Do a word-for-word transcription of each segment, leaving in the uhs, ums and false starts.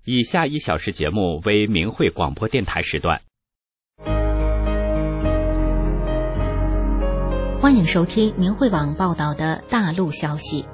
以下一小时节目为明慧广播电台时段。 欢迎收听明慧网报道的大陆消息。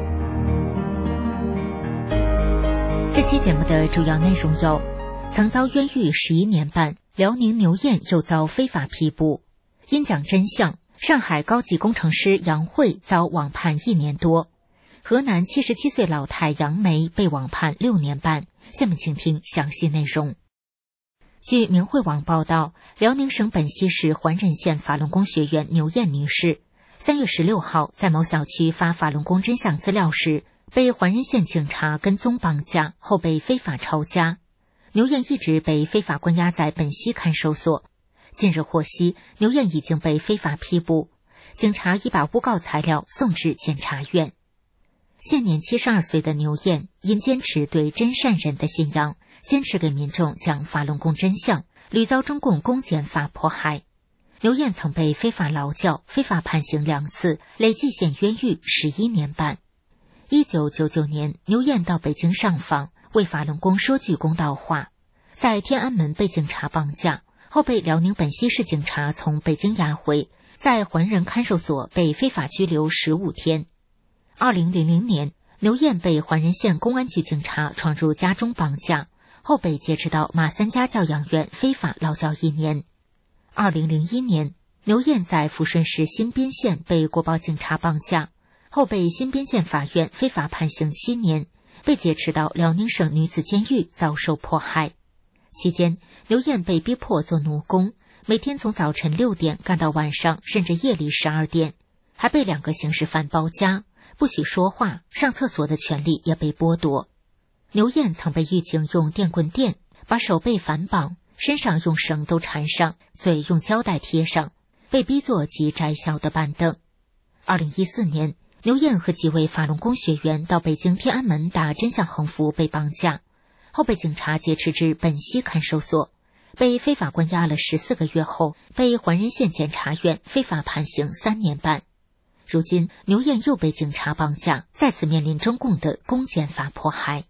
这期节目的主要内容有：曾遭冤狱十一年半，辽宁牛燕又遭非法批捕；因讲真相，上海高级工程师杨慧遭网判一年多；河南七十七岁老太杨梅被网判六年半。下面请听详细内容。据明慧网报道，辽宁省本溪市环仁县法轮功学员牛燕女士三月十六号在某小区发法轮功真相资料时，被环仁县警察跟踪绑架后被非法抄家。牛燕一直被非法关押在本溪看守所。近日获悉，牛燕已经被非法批捕，警察已把诬告材料送至检察院。现年七十二岁的牛燕因坚持对真善忍的信仰，坚持给民众讲法轮功真相，屡遭中共公检法迫害。牛燕曾被非法劳教、非法判刑两次，累计陷冤狱十一年半。一九九九年，牛燕到北京上访，为法轮功说句公道话，在天安门被警察绑架，后被辽宁本溪市警察从北京押回，在环仁看守所被非法拘留十五天。二零零零年，牛燕被环仁县公安局警察闯入家中绑架，后被劫持到马三家教养院非法劳教一年。二零零一年，牛燕在抚顺市新宾县被国保警察绑架，后被新宾县法院非法判刑七年，被劫持到辽宁省女子监狱遭受迫害。期间，牛燕被逼迫做奴工，每天从早晨六点干到晚上甚至夜里十二点，还被两个刑事犯包夹，不许说话，上厕所的权利也被剥夺。牛燕曾被狱警用电棍电，把手背反绑，身上用绳都缠上，嘴用胶带贴上，被逼坐及窄小的板凳。二零一四年，牛燕和几位法轮功学员到北京天安门打真相横幅被绑架，后被警察劫持至本溪看守所，被非法关押了十四个月后，被环仁县检察院非法判刑三年半。如今，牛燕又被警察绑架，再次面临中共的公检法迫害。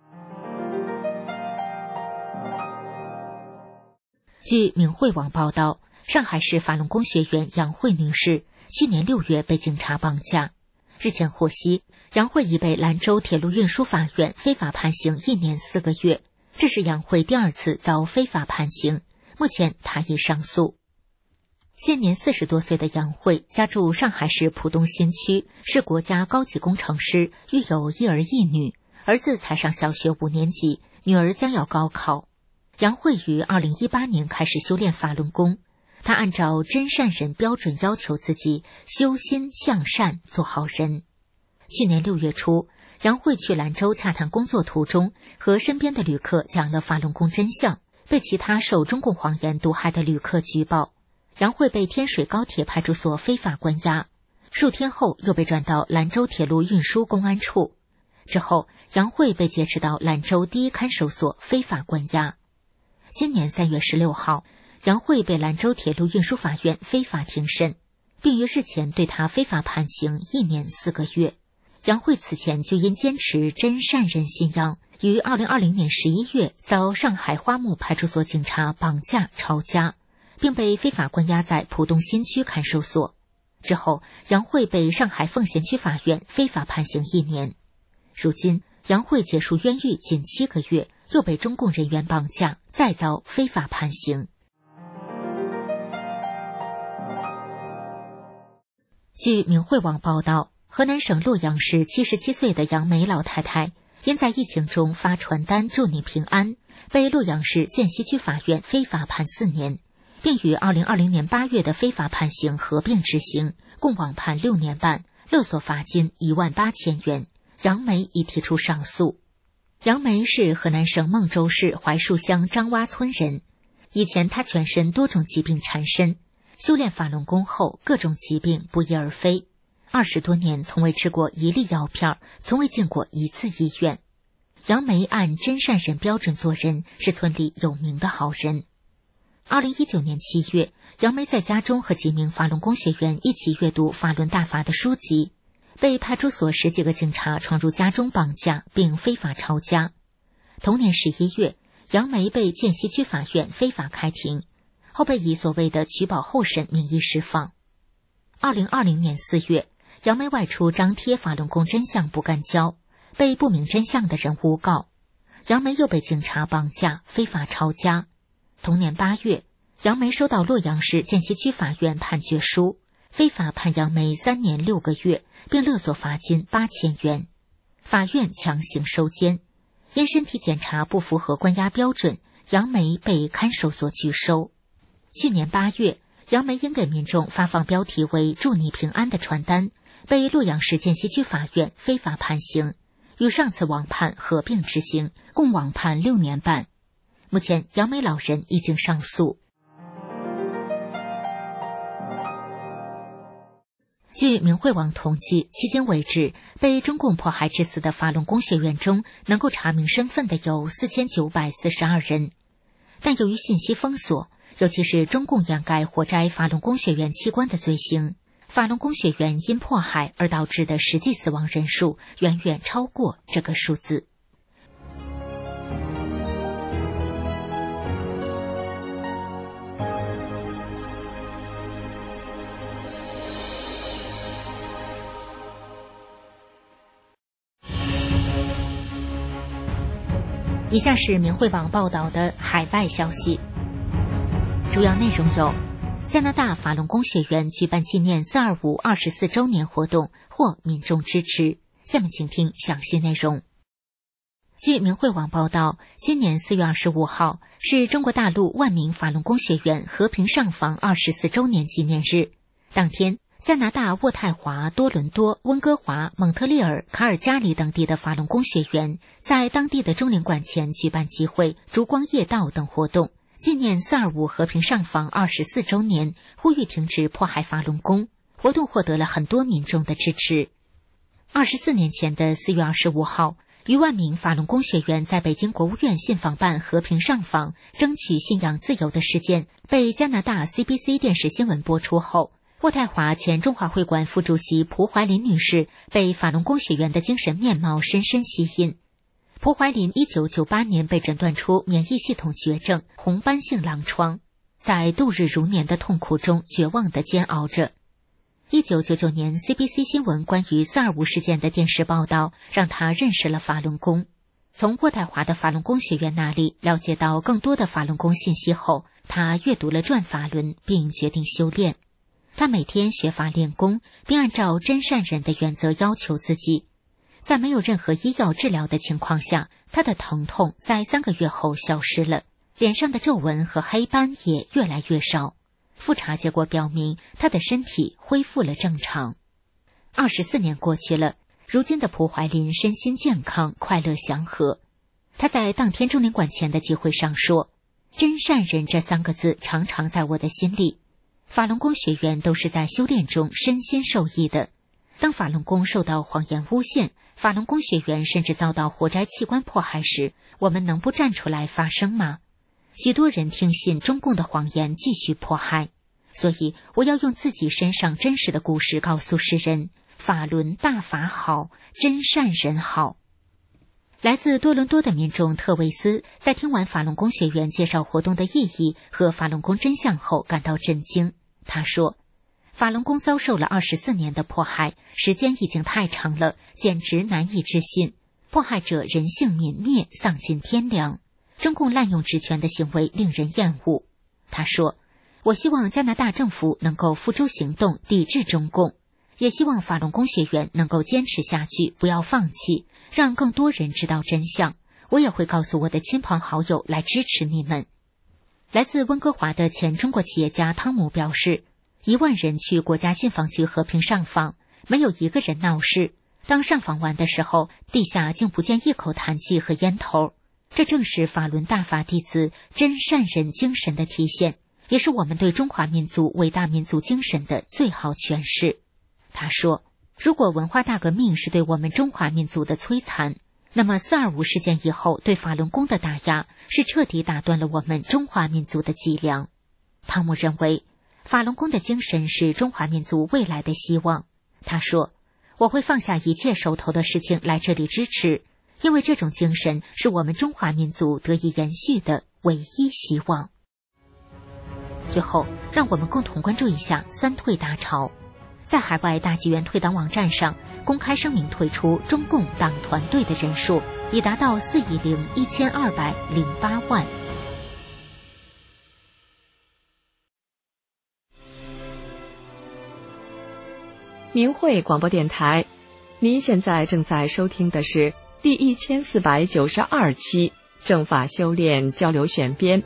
据明慧网报道，上海市法轮功学员杨慧女士去年六月被警察绑架。日前获悉，杨慧已被兰州铁路运输法院非法判刑一年四个月，这是杨慧第二次遭非法判刑，目前她已上诉。现年四十多岁的杨慧家住上海市浦东新区，是国家高级工程师，育有一儿一女，儿子才上小学五年级，女儿将要高考。杨慧于二零一八年开始修炼法轮功，她按照真善忍标准要求自己修心向善，做好人。去年六月初，杨慧去兰州洽谈工作途中，和身边的旅客讲了法轮功真相，被其他受中共谎言毒害的旅客举报。杨慧被天水高铁派出所非法关押，数天后又被转到兰州铁路运输公安处。之后，杨慧被劫持到兰州第一看守所非法关押。今年三月十六号，杨慧被兰州铁路运输法院非法庭审，并于日前对她非法判刑一年四个月。杨慧此前就因坚持真善忍信仰，于二零二零年十一月遭上海花木派出所警察绑架抄家，并被非法关押在浦东新区看守所。之后，杨慧被上海奉贤区法院非法判刑一年。如今，杨慧结束冤狱仅七个月，又被中共人员绑架，再遭非法判刑。据明慧网报道，河南省洛阳市七十七岁的杨梅老太太，因在疫情中发传单祝你平安，被洛阳市涧西区法院非法判四年，并与二零二零年八月的非法判刑合并执行，共网判六年半，勒索罚金一万八千元。杨梅已提出上诉。杨梅是河南省孟州市槐树乡张洼村人，以前她全身多种疾病缠身，修炼法轮功后，各种疾病不翼而飞。二十多年从未吃过一粒药片，从未进过一次医院。杨梅按真善忍标准做人，是村里有名的好人。二零一九年七月，杨梅在家中和几名法轮功学员一起阅读法轮大法的书籍，被派出所十几个警察闯入家中绑架并非法抄家。 同年十一月，杨梅被涧西区法院非法开庭，后被以所谓的取保候审名义释放。二零二零年四月，杨梅外出张贴法轮功真相不干胶，被不明真相的人诬告，杨梅又被警察绑架非法抄家。同年八月，杨梅收到洛阳市涧西区法院判决书，非法判杨梅三年六个月，并勒索罚金八千元。法院强行收监，因身体检查不符合关押标准，杨梅被看守所拘收。去年八月，杨梅因给民众发放标题为“祝你平安”的传单，被洛阳市涧西区法院非法判刑，与上次网判合并执行，共网判六年半。目前，杨梅老人已经上诉。据明慧网统计，迄今为止，被中共迫害致死的法轮功学员中，能够查明身份的有四千九百四十二人。但由于信息封锁，尤其是中共掩盖活摘法轮功学员器官的罪行，法轮功学员因迫害而导致的实际死亡人数远远超过这个数字。以下是明慧网报道的海外消息，主要内容有：加拿大法轮功学员举办纪念四二五二十四周年活动，获民众支持。下面请听详细内容。据明慧网报道，今年四月二十五号是中国大陆万名法轮功学员和平上访二十四周年纪念日。当天，加拿大渥太华、多伦多、温哥华、蒙特利尔、卡尔加里等地的法轮功学员在当地的中领馆前举办集会、烛光夜道等活动，纪念四二五和平上访二十四周年，呼吁停止迫害法轮功。活动获得了很多民众的支持。二十四年前的四月二十五号，逾万名法轮功学员在北京国务院信访办和平上访，争取信仰自由的事件被加拿大 C B C 电视新闻播出后，渥太华前中华会馆副主席蒲怀林女士被法轮功学员的精神面貌深深吸引。蒲怀林一九九八年被诊断出免疫系统绝症红斑性狼疮，在度日如年的痛苦中绝望地煎熬着。一九九九年 C B C 新闻关于四二五事件的电视报道让他认识了法轮功。从渥太华的法轮功学员那里了解到更多的法轮功信息后，他阅读了转法轮并决定修炼。他每天学法练功，并按照真善忍的原则要求自己。在没有任何医药治疗的情况下，他的疼痛在三个月后消失了，脸上的皱纹和黑斑也越来越少。复查结果表明，他的身体恢复了正常。二十四年过去了，如今的蒲怀林身心健康，快乐祥和。他在当天中领馆前的集会上说：“真善忍这三个字常常在我的心里。法轮功学员都是在修炼中身心受益的。当法轮功受到谎言诬陷，法轮功学员甚至遭到活摘器官迫害时，我们能不站出来发声吗？许多人听信中共的谎言，继续迫害。所以我要用自己身上真实的故事告诉世人，法轮大法好，真善人好。”来自多伦多的民众特维斯在听完法轮功学员介绍活动的意义和法轮功真相后感到震惊。他说：“法轮功遭受了二十四年的迫害，时间已经太长了，简直难以置信。迫害者人性泯灭，丧尽天良。中共滥用职权的行为令人厌恶。”他说：“我希望加拿大政府能够付诸行动抵制中共，也希望法轮功学员能够坚持下去，不要放弃，让更多人知道真相。我也会告诉我的亲朋好友来支持你们。”来自温哥华的前中国企业家汤姆表示，一万人去国家信访局和平上访，没有一个人闹事。当上访完的时候，地下竟不见一口痰气和烟头。这正是法轮大法弟子真善忍精神的体现，也是我们对中华民族伟大民族精神的最好诠释。他说：“如果文化大革命是对我们中华民族的摧残，那么四二五事件以后对法轮功的打压是彻底打断了我们中华民族的脊梁。”汤姆认为，法轮功的精神是中华民族未来的希望。他说：“我会放下一切手头的事情来这里支持， 因为这种精神是我们中华民族得以延续的唯一希望。最后，让我们共同关注一下三退大潮。在海外大纪元退党网站上公开声明，退出中共党团队的人数已达到四亿零一千二百零八万。 明慧广播电台，您现在正在收听的是第一千四百九十二期政法修炼交流选编。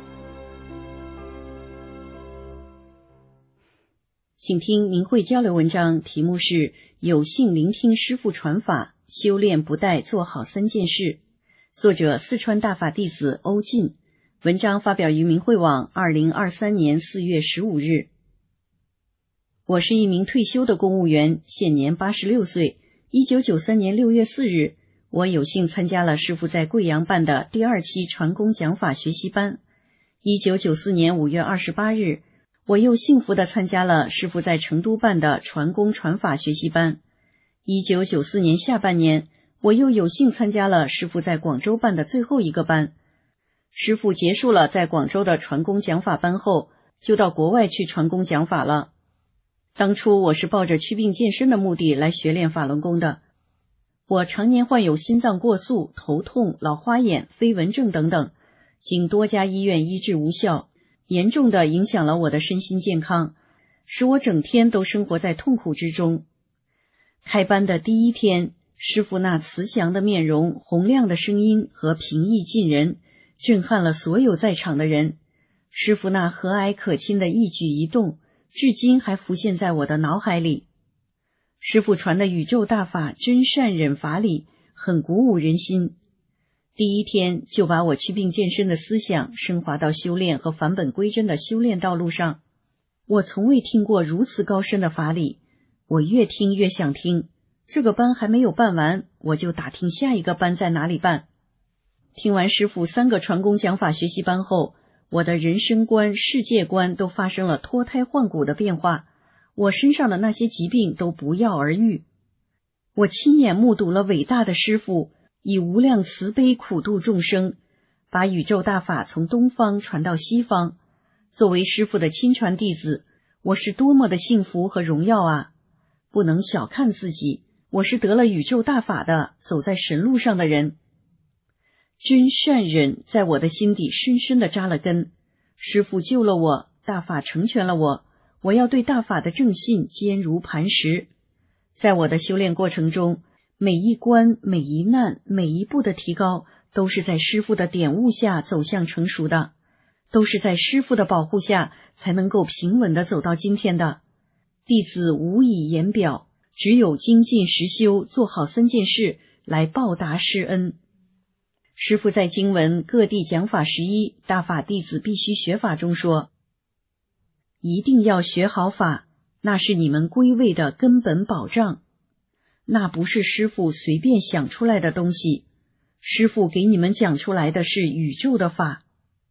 请听明慧交流文章，题目是有幸聆听师父传法，修炼不怠做好三件事。作者四川大法弟子欧进，文章发表于明慧网二零二三年四月十五日。我是一名退休的公务员，现年八十六岁。一九九三年六月四日，我有幸参加了师父在贵阳办的第二期传功讲法学习班。一九九四年五月二十八日，我又幸福地参加了师父在成都办的传功传法学习班。一九九四年下半年，我又有幸参加了师父在广州办的最后一个班。师父结束了在广州的传功讲法班后，就到国外去传功讲法了。当初我是抱着祛病健身的目的来学练法轮功的。我常年患有心脏过速、头痛、老花眼、飞蚊症等等，经多家医院医治无效，严重的影响了我的身心健康，使我整天都生活在痛苦之中。开班的第一天，师父那慈祥的面容、洪亮的声音和平易近人，震撼了所有在场的人。师父那和蔼可亲的一举一动，至今还浮现在我的脑海里。师父传的宇宙大法真善忍法理很鼓舞人心，第一天就把我祛病健身的思想升华到修炼和返本归真的修炼道路上。我从未听过如此高深的法理，我越听越想听。这个班还没有办完，我就打听下一个班在哪里办。听完师父三个传功讲法学习班后，我的人生观、世界观都发生了脱胎换骨的变化，我身上的那些疾病都不药而愈。我亲眼目睹了伟大的师父以无量慈悲苦度众生，把宇宙大法从东方传到西方。作为师父的亲传弟子，我是多么的幸福和荣耀啊！不能小看自己，我是得了宇宙大法的，走在神路上的人。真善忍在我的心底深深地扎了根，师父救了我，大法成全了我，我要对大法的正信坚如磐石。在我的修炼过程中，每一关、每一难、每一步的提高，都是在师父的点悟下走向成熟的，都是在师父的保护下才能够平稳地走到今天的。弟子无以言表，只有精进实修，做好三件事来报答师恩。师父在经文各地讲法十一，大法弟子必须学法中说，一定要学好法，那是你们归位的根本保障。那不是师父随便想出来的东西，师父给你们讲出来的是宇宙的法。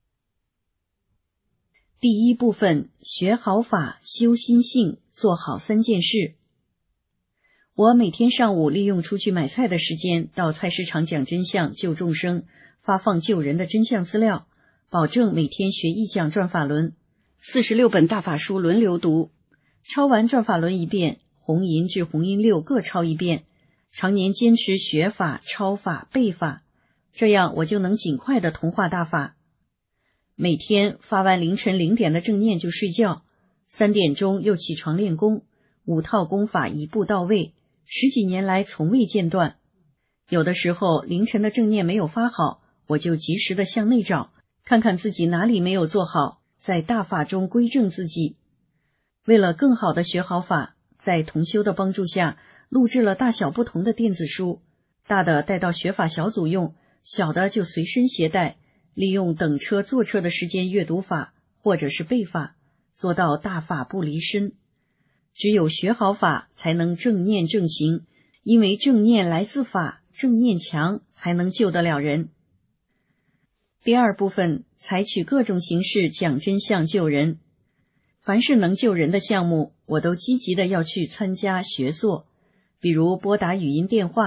第一部分，学好法，修心性，做好三件事。我每天上午利用出去买菜的时间，到菜市场讲真相、救众生，发放救人的真相资料，保证每天学一讲转法轮，四十六本大法书轮流读，抄完转法轮一遍，红银至红银六各抄一遍，常年坚持学法、抄法、背法，这样我就能尽快的同化大法。每天发完凌晨零点的正念就睡觉，三点钟又起床练功，五套功法一步到位，十几年来从未间断。有的时候凌晨的正念没有发好，我就及时的向内找，看看自己哪里没有做好，在大法中归正自己。为了更好的学好法，在同修的帮助下，录制了大小不同的电子书，大的带到学法小组用，小的就随身携带，利用等车坐车的时间阅读法或者是背法，做到大法不离身。只有学好法，才能正念正行，因为正念来自法，正念强才能救得了人。第二部分，采取各种形式讲真相救人。凡是能救人的项目，我都积极的要去参加学做，比如拨打语音电话、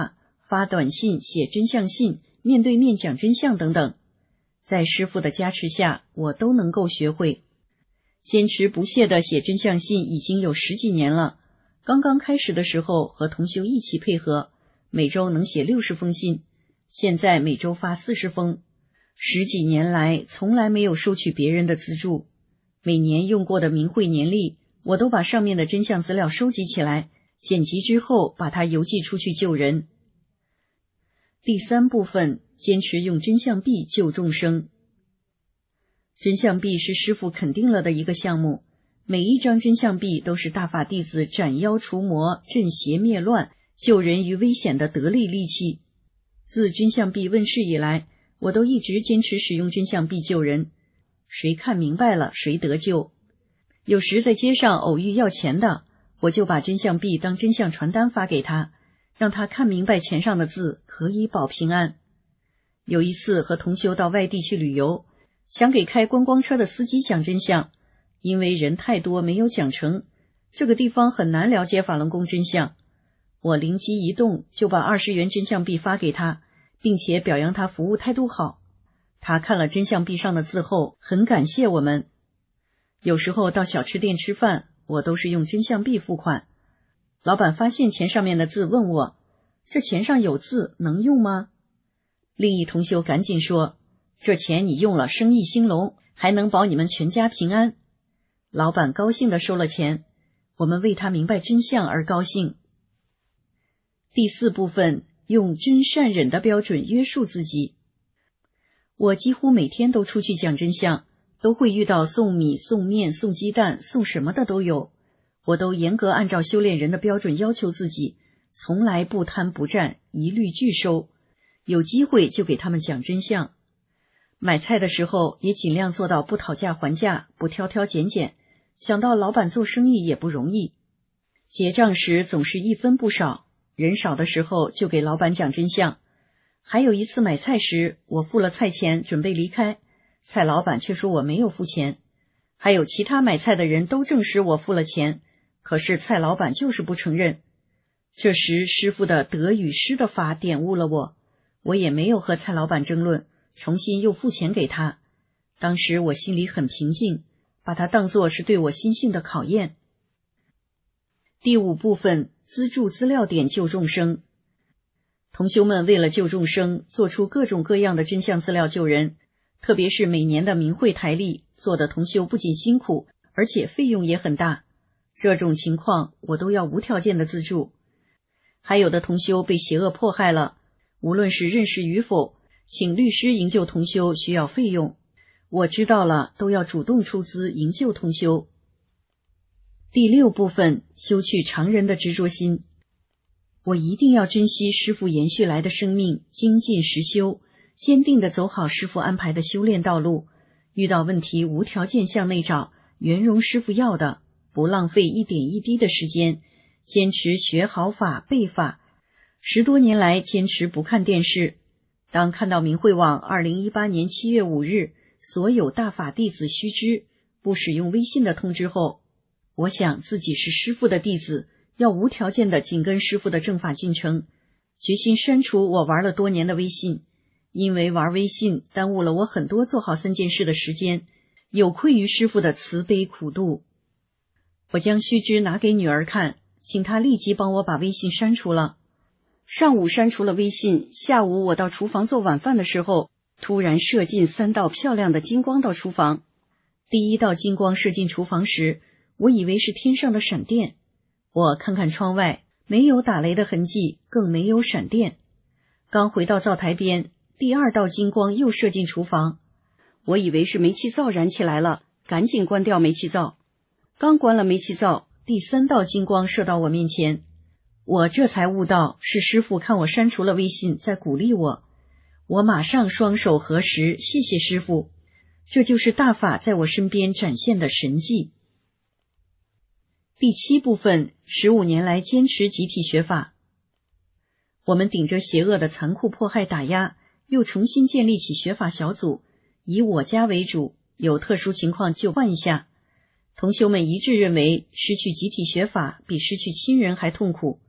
发短信、写真相信、面对面讲真相等等。在师父的加持下，我都能够学会。坚持不懈地写真相信已经有十几年了。刚刚开始的时候和同修一起配合，每周能写六十封信，现在每周发四十封。十几年来从来没有收取别人的资助，每年用过的明慧年历，我都把上面的真相资料收集起来，剪辑之后把它邮寄出去救人。第三部分，坚持用真相币救众生。真相币是师父肯定了的一个项目，每一张真相币都是大法弟子斩妖除魔、镇邪灭乱、救人于危险的得力利器。自真相币问世以来，我都一直坚持使用真相币救人，谁看明白了谁得救。有时在街上偶遇要钱的，我就把真相币当真相传单发给他，让他看明白钱上的字，可以保平安。有一次和同修到外地去旅游，想给开观光车的司机讲真相，因为人太多没有讲成，这个地方很难了解法轮功真相。我灵机一动，就把二十元真相币发给他，并且表扬他服务态度好。他看了真相币上的字后，很感谢我们。有时候到小吃店吃饭，我都是用真相币付款。老板发现钱上面的字，问我，这钱上有字，能用吗？另一同修赶紧说，这钱你用了生意兴隆，还能保你们全家平安。老板高兴地收了钱，我们为他明白真相而高兴。第四部分，用真善忍的标准约束自己。我几乎每天都出去讲真相，都会遇到送米、送面、送鸡蛋、送什么的都有，我都严格按照修炼人的标准要求自己，从来不贪不占，一律拒收，有机会就给他们讲真相。买菜的时候也尽量做到不讨价还价，不挑挑拣拣，想到老板做生意也不容易。结账时总是一分不少，人少的时候就给老板讲真相。还有一次买菜时，我付了菜钱准备离开，菜老板却说我没有付钱。还有其他买菜的人都证实我付了钱，可是菜老板就是不承认。这时师父的得与失的法点悟了我，我也没有和菜老板争论，重新又付钱给他。当时我心里很平静，把它当作是对我心性的考验。第五部分，资助资料点救众生。同修们为了救众生，做出各种各样的真相资料救人，特别是每年的明慧台历，做的同修不仅辛苦，而且费用也很大。这种情况我都要无条件的资助。还有的同修被邪恶迫害了，无论是认识与否，请律师营救同修需要费用，我知道了都要主动出资营救同修。第六部分，修去常人的执着心。我一定要珍惜师父延续来的生命，精进实修，坚定地走好师父安排的修炼道路，遇到问题无条件向内找，圆融师父要的，不浪费一点一滴的时间，坚持学好法背法。十多年来坚持不看电视，当看到明慧网二零一八年七月五日所有大法弟子须知不使用微信的通知后，我想自己是师父的弟子，要无条件的紧跟师父的正法进程，决心删除我玩了多年的微信，因为玩微信耽误了我很多做好三件事的时间，有愧于师父的慈悲苦度。我将须知拿给女儿看，请她立即帮我把微信删除了。上午删除了微信，下午我到厨房做晚饭的时候，突然射进三道漂亮的金光到厨房。第一道金光射进厨房时，我以为是天上的闪电。我看看窗外，没有打雷的痕迹，更没有闪电。刚回到灶台边，第二道金光又射进厨房，我以为是煤气灶燃起来了，赶紧关掉煤气灶。刚关了煤气灶，第三道金光射到我面前，我这才悟到是师父看我删除了微信，在鼓励我。我马上双手合十，谢谢师父，这就是大法在我身边展现的神迹。第七部分，十五年来坚持集体学法。我们顶着邪恶的残酷迫害打压，又重新建立起学法小组，以我家为主，有特殊情况就换一下。同修们一致认为，失去集体学法比失去亲人还痛苦。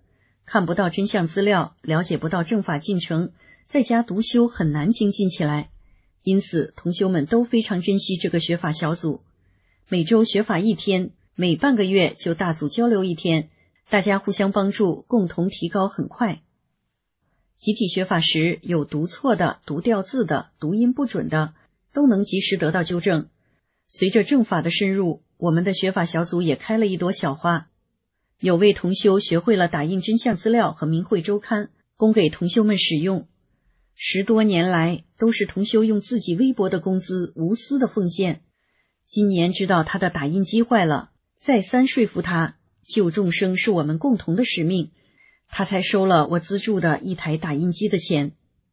看不到真相资料，了解不到正法进程，在家独修很难精进起来。因此同修们都非常珍惜这个学法小组，每周学法一天，每半个月就大组交流一天，大家互相帮助，共同提高很快。集体学法时，有读错的、读掉字的、读音不准的，都能及时得到纠正。随着正法的深入，我们的学法小组也开了一朵小花。有位同修学会了打印真相资料和明慧周刊，供给同修们使用。十多年来，都是同修用自己微薄的工资无私的奉献。今年知道他的打印机坏了，再三说服他，救众生是我们共同的使命，他才收了我资助的一台打印机的钱。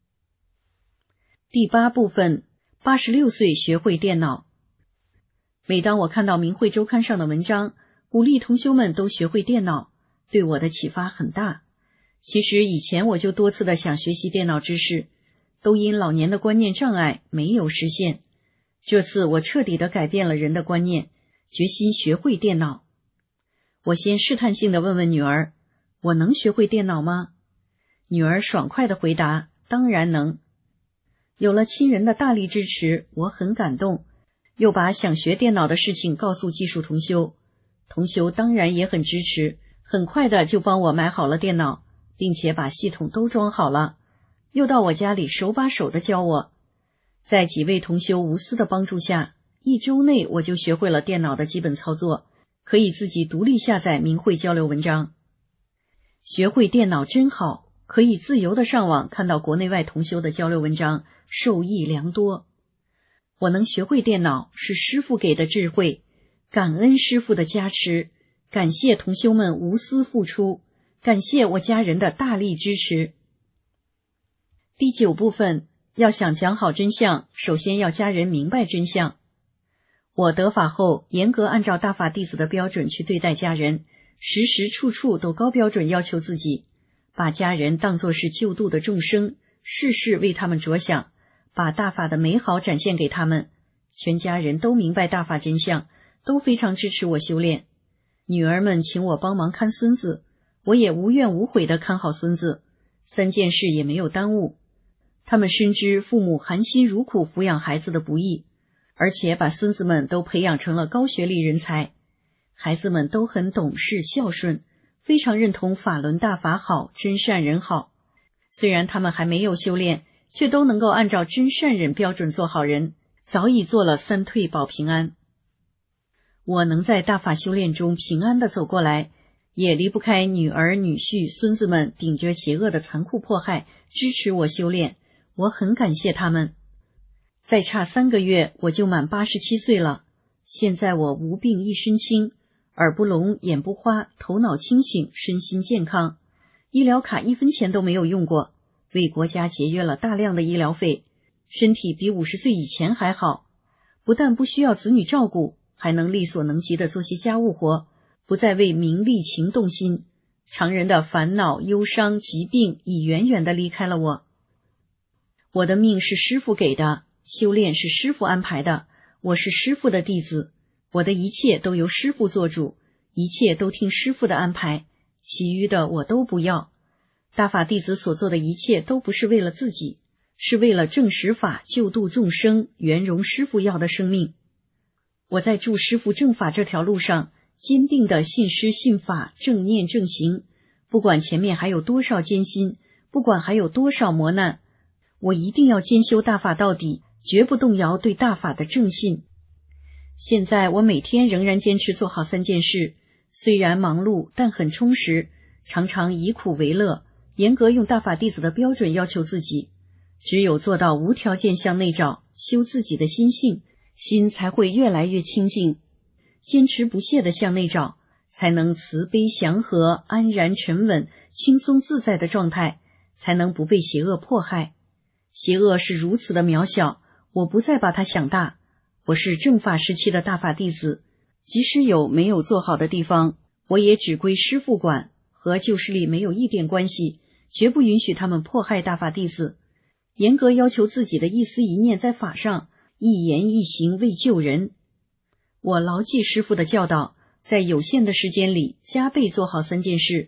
第八部分，八十六岁学会电脑。每当我看到明慧周刊上的文章，鼓励同修们都学会电脑，对我的启发很大。其实以前我就多次的想学习电脑知识，都因老年的观念障碍没有实现。这次我彻底的改变了人的观念，决心学会电脑。我先试探性的问问女儿，我能学会电脑吗？女儿爽快的回答，当然能。有了亲人的大力支持，我很感动，又把想学电脑的事情告诉技术同修。同修当然也很支持，很快的就帮我买好了电脑，并且把系统都装好了，又到我家里手把手的教我。在几位同修无私的帮助下，一周内我就学会了电脑的基本操作，可以自己独立下载明慧交流文章。学会电脑真好，可以自由的上网看到国内外同修的交流文章，受益良多。我能学会电脑是师父给的智慧，感恩师父的加持，感谢同修们无私付出，感谢我家人的大力支持。第九部分，要想讲好真相，首先要家人明白真相。我得法后，严格按照大法弟子的标准去对待家人，时时处处都高标准要求自己，把家人当作是救度的众生，事事为他们着想，把大法的美好展现给他们。全家人都明白大法真相，都非常支持我修炼。女儿们请我帮忙看孙子，我也无怨无悔地看好孙子，三件事也没有耽误。他们深知父母含辛茹苦抚养孩子的不易，而且把孙子们都培养成了高学历人才。孩子们都很懂事孝顺，非常认同法轮大法好，真善人好。虽然他们还没有修炼，却都能够按照真善忍标准做好人，早已做了三退保平安。我能在大法修炼中平安地走过来，也离不开女儿、女婿、孙子们顶着邪恶的残酷迫害支持我修炼，我很感谢他们。再差三个月我就满八十七岁了，现在我无病一身轻，耳不聋眼不花，头脑清醒，身心健康，医疗卡一分钱都没有用过，为国家节约了大量的医疗费，身体比五十岁以前还好，不但不需要子女照顾，还能力所能及的做些家务活，不再为名利情动心，常人的烦恼、忧伤、疾病已远远地离开了我。我的命是师父给的，修炼是师父安排的，我是师父的弟子，我的一切都由师父做主，一切都听师父的安排，其余的我都不要。大法弟子所做的一切都不是为了自己，是为了正实法，救度众生，圆融师父要的生命。我在助师父正法这条路上，坚定的信师信法，正念正行，不管前面还有多少艰辛，不管还有多少磨难，我一定要兼修大法到底，绝不动摇对大法的正信。现在我每天仍然坚持做好三件事，虽然忙碌，但很充实，常常以苦为乐，严格用大法弟子的标准要求自己。只有做到无条件向内找，修自己的心性，心才会越来越清净。坚持不懈地向内找，才能慈悲祥和、安然沉稳、轻松自在的状态，才能不被邪恶迫害。邪恶是如此的渺小，我不再把它想大。我是正法时期的大法弟子，即使有没有做好的地方，我也只归师父管，和旧势力没有一点关系，绝不允许他们迫害大法弟子。严格要求自己的一思一念在法上，一言一行为救人。我牢记师父的教导，在有限的时间里加倍做好三件事，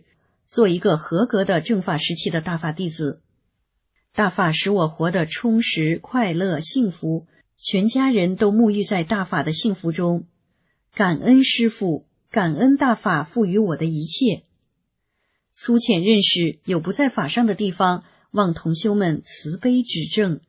做一个合格的正法时期的大法弟子。大法使我活得充实、快乐、幸福，全家人都沐浴在大法的幸福中。感恩师父，感恩大法赋予我的一切。粗浅认识有不在法上的地方，望同修们慈悲指正。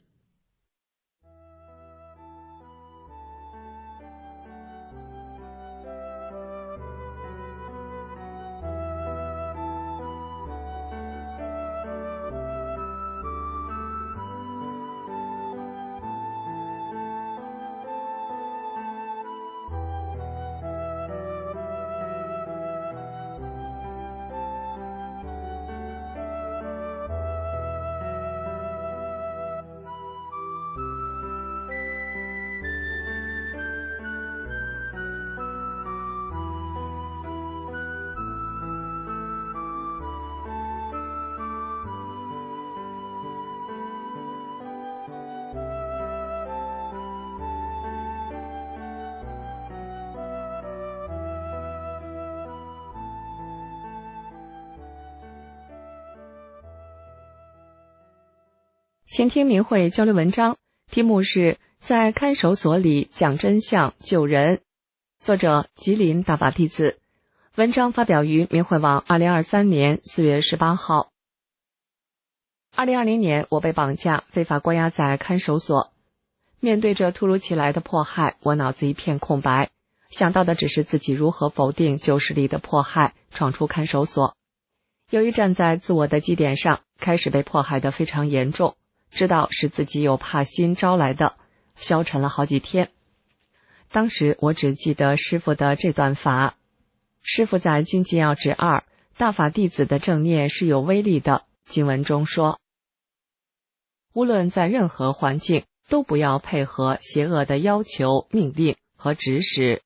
前听明慧交流文章，题目是在看守所里讲真相救人，作者吉林大法弟子。文章发表于明慧网二零二三年四月十八号。二零二零年，我被绑架，非法关押在看守所。面对着突如其来的迫害，我脑子一片空白，想到的只是自己如何否定旧势力的迫害，闯出看守所。由于站在自我的基点上，开始被迫害得非常严重，知道是自己有怕心招来的，消沉了好几天。当时我只记得师父的这段法。师父在经纪要旨二大法弟子的正念是有威力的经文中说，无论在任何环境，都不要配合邪恶的要求、命令和指使。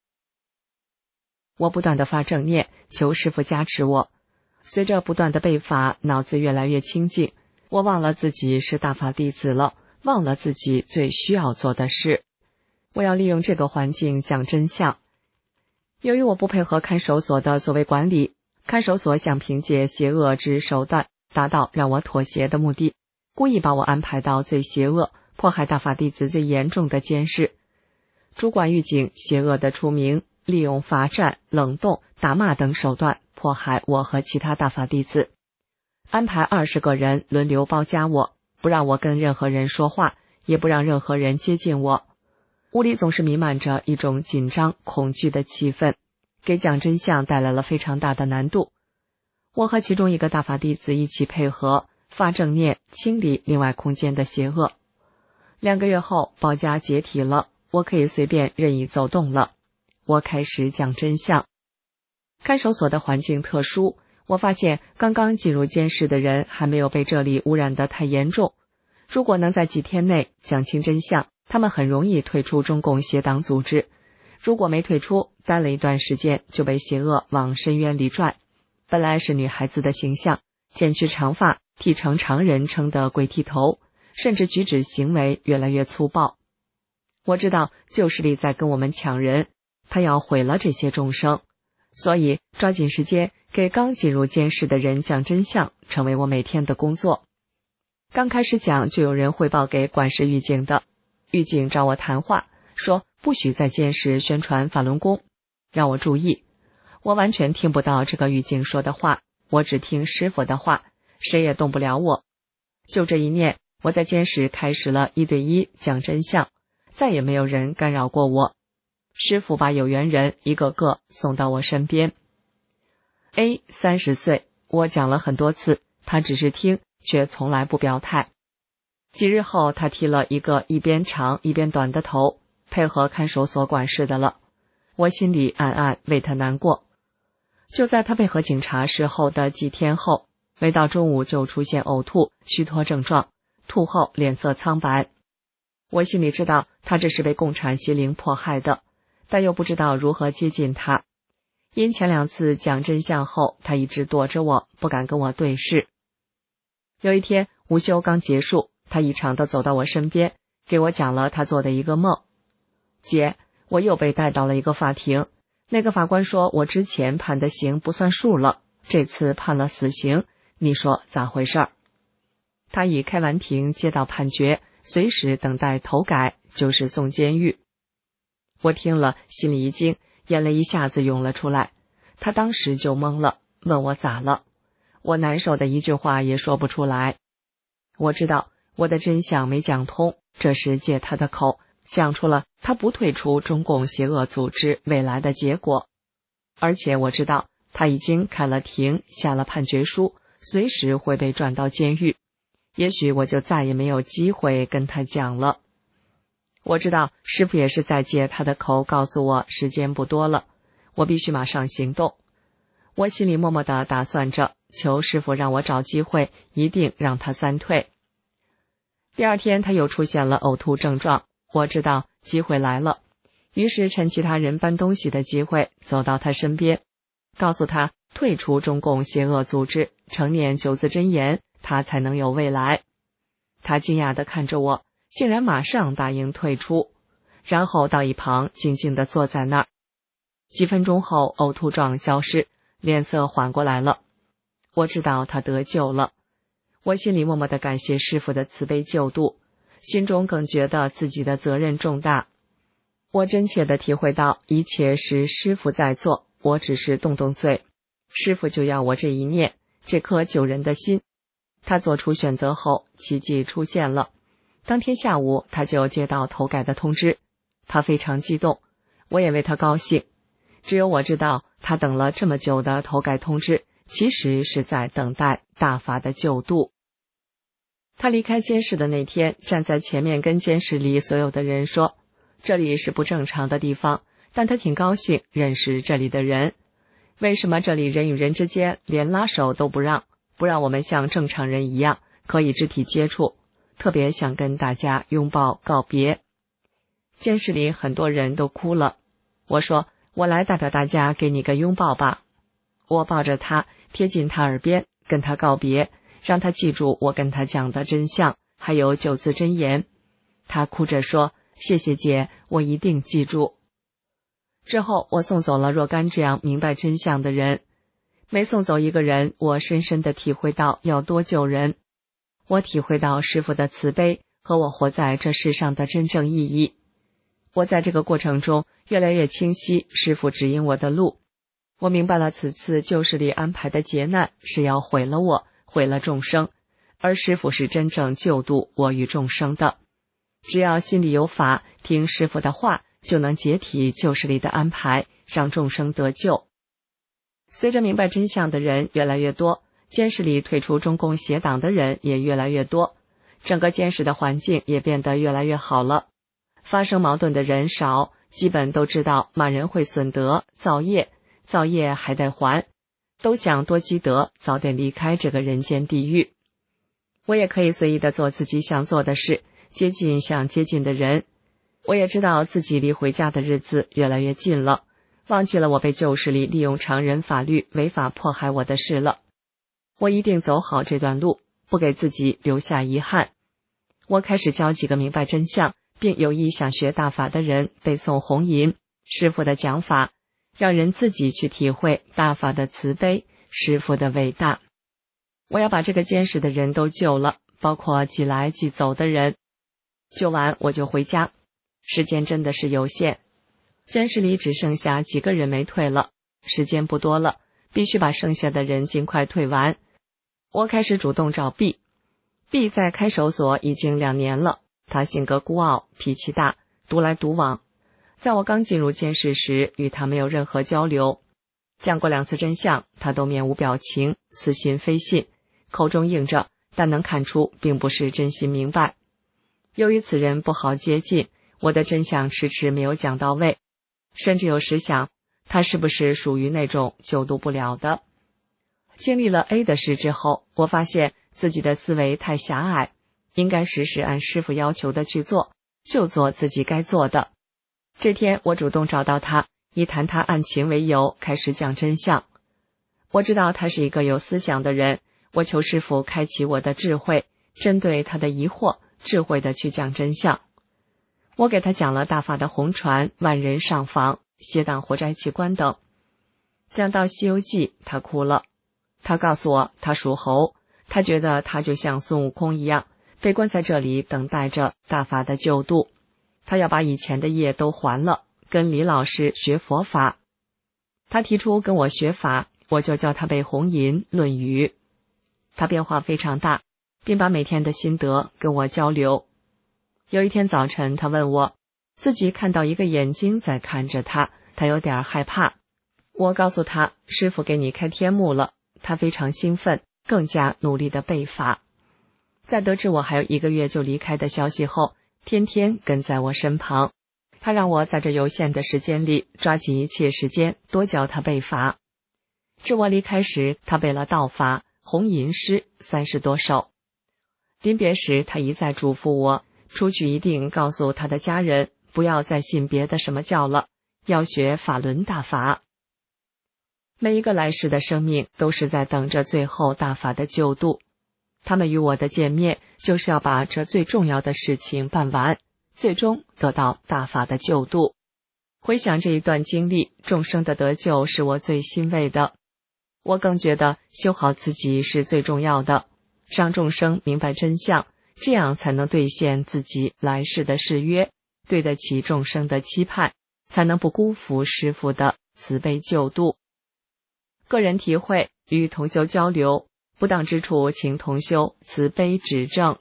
我不断地发正念，求师父加持我。随着不断的背法，脑子越来越清净，我忘了自己是大法弟子了，忘了自己最需要做的事。我要利用这个环境讲真相。由于我不配合看守所的所谓管理，看守所想凭借邪恶之手段达到让我妥协的目的，故意把我安排到最邪恶、迫害大法弟子最严重的监视。主管狱警邪恶的出名，利用罚站、冷冻、打骂等手段迫害我和其他大法弟子，安排二十个人轮流包夹我，不让我跟任何人说话，也不让任何人接近我。屋里总是弥漫着一种紧张、恐惧的气氛，给讲真相带来了非常大的难度。我和其中一个大法弟子一起配合，发正念，清理另外空间的邪恶。两个月后，包夹解体了，我可以随便任意走动了。我开始讲真相。看守所的环境特殊，我发现刚刚进入监室的人还没有被这里污染得太严重。如果能在几天内讲清真相，他们很容易退出中共邪党组织。如果没退出，待了一段时间就被邪恶往深渊里拽。本来是女孩子的形象，剪去长发，剃成常人称的鬼剃头，甚至举止行为越来越粗暴。我知道旧势力在跟我们抢人，他要毁了这些众生，所以抓紧时间给刚进入监室的人讲真相，成为我每天的工作。刚开始讲，就有人汇报给管事狱警的，狱警找我谈话，说不许在监室宣传法轮功，让我注意。我完全听不到这个狱警说的话，我只听师父的话，谁也动不了我。就这一念，我在监室开始了一对一讲真相，再也没有人干扰过我。师父把有缘人一个个送到我身边。A 三十岁，我讲了很多次，他只是听，却从来不表态。几日后，他剃了一个一边长一边短的头，配合看守所管事的了。我心里暗暗为他难过。就在他配合警察事后的几天后，每到中午就出现呕吐、虚脱症状，吐后脸色苍白。我心里知道他这是被共产邪灵迫害的，但又不知道如何接近他。因前两次讲真相后，他一直躲着我，不敢跟我对视。有一天午休刚结束，他异常地走到我身边，给我讲了他做的一个梦。姐，我又被带到了一个法庭，那个法官说我之前判的刑不算数了， 这次判了死刑，你说咋回事儿？他已开完庭，接到判决，随时等待投改，就是送监狱。我听了，心里一惊，眼泪一下子涌了出来。他当时就懵了，问我咋了。我难受的一句话也说不出来。我知道我的真相没讲通，这时借他的口讲出了他不退出中共邪恶组织未来的结果。而且我知道他已经开了庭，下了判决书，随时会被转到监狱。也许我就再也没有机会跟他讲了。我知道师父也是在借他的口告诉我时间不多了，我必须马上行动。我心里默默地打算着，求师父让我找机会，一定让他三退。第二天他又出现了呕吐症状，我知道机会来了，于是趁其他人搬东西的机会走到他身边，告诉他退出中共邪恶组织，成念九字真言，他才能有未来。他惊讶地看着我，竟然马上答应退出，然后到一旁静静地坐在那儿。几分钟后，呕吐状消失，脸色缓过来了。我知道他得救了，我心里默默地感谢师父的慈悲救度，心中更觉得自己的责任重大。我真切地体会到一切是师父在做，我只是动动嘴，师父就要我这一念，这颗救人的心。他做出选择后，奇迹出现了。当天下午他就接到投改的通知，他非常激动，我也为他高兴。只有我知道，他等了这么久的投改通知，其实是在等待大法的救度。他离开监室的那天，站在前面跟监室里所有的人说，这里是不正常的地方，但他挺高兴认识这里的人。为什么这里人与人之间连拉手都不让，不让我们像正常人一样可以肢体接触，特别想跟大家拥抱告别。监室里很多人都哭了，我说我来代表大家给你个拥抱吧。我抱着他，贴近他耳边，跟他告别，让他记住我跟他讲的真相，还有九字真言。他哭着说，谢谢姐，我一定记住。之后我送走了若干这样明白真相的人，每送走一个人，我深深地体会到要多救人。我体会到师父的慈悲和我活在这世上的真正意义。我在这个过程中越来越清晰师父指引我的路，我明白了此次救世里安排的劫难是要毁了我，毁了众生，而师父是真正救度我与众生的。只要心里有法，听师父的话，就能解体救世里的安排，让众生得救。随着明白真相的人越来越多，监室里退出中共邪党的人也越来越多，整个监室的环境也变得越来越好了。发生矛盾的人少，基本都知道骂人会损德，造业，造业还得还，都想多积德，早点离开这个人间地狱。我也可以随意地做自己想做的事，接近想接近的人。我也知道自己离回家的日子越来越近了，忘记了我被旧势力利用常人法律违法迫害我的事了。我一定走好这段路，不给自己留下遗憾。我开始教几个明白真相并有意想学大法的人背诵红吟师父的讲法，让人自己去体会大法的慈悲，师父的伟大。我要把这个监室的人都救了，包括即来即走的人。救完我就回家，时间真的是有限。监室里只剩下几个人没退了，时间不多了，必须把剩下的人尽快退完。我开始主动找 B。 B 在看守所已经两年了，他性格孤傲，脾气大，独来独往。在我刚进入监室时，与他没有任何交流，讲过两次真相，他都面无表情，似信非信，口中应着，但能看出并不是真心明白。由于此人不好接近，我的真相迟迟没有讲到位，甚至有时想他是不是属于那种救度不了的。经历了 A 的事之后，我发现自己的思维太狭隘，应该时时按师父要求的去做，就做自己该做的。这天我主动找到他，以谈他案情为由开始讲真相。我知道他是一个有思想的人，我求师父开启我的智慧，针对他的疑惑，智慧的去讲真相。我给他讲了大法的红传、万人上访、邪党活摘器官等。讲到西游记，他哭了。 他告诉我他属猴，他觉得他就像孙悟空一样，被关在这里等待着大法的救度。他要把以前的业都还了，跟李老师学佛法。他提出跟我学法，我就教他背红吟、论语。他变化非常大，并把每天的心得跟我交流。有一天早晨，他问我自己看到一个眼睛在看着他，他有点害怕。我告诉他，师父给你开天目了。他非常兴奋，更加努力地背法。在得知我还有一个月就离开的消息后，天天跟在我身旁。他让我在这有限的时间里抓紧一切时间多教他背法。至我离开时，他背了道法、红吟诗三十多首。临别时，他一再嘱咐我，出去一定告诉他的家人，不要再信别的什么教了，要学法轮大法。每一个来世的生命都是在等着最后大法的救度。他们与我的见面，就是要把这最重要的事情办完，最终得到大法的救度。回想这一段经历，众生的得救是我最欣慰的。我更觉得修好自己是最重要的，让众生明白真相，这样才能兑现自己来世的誓约，对得起众生的期盼，才能不辜负师父的慈悲救度。个人体会，与同修交流，不当之处请同修慈悲指正。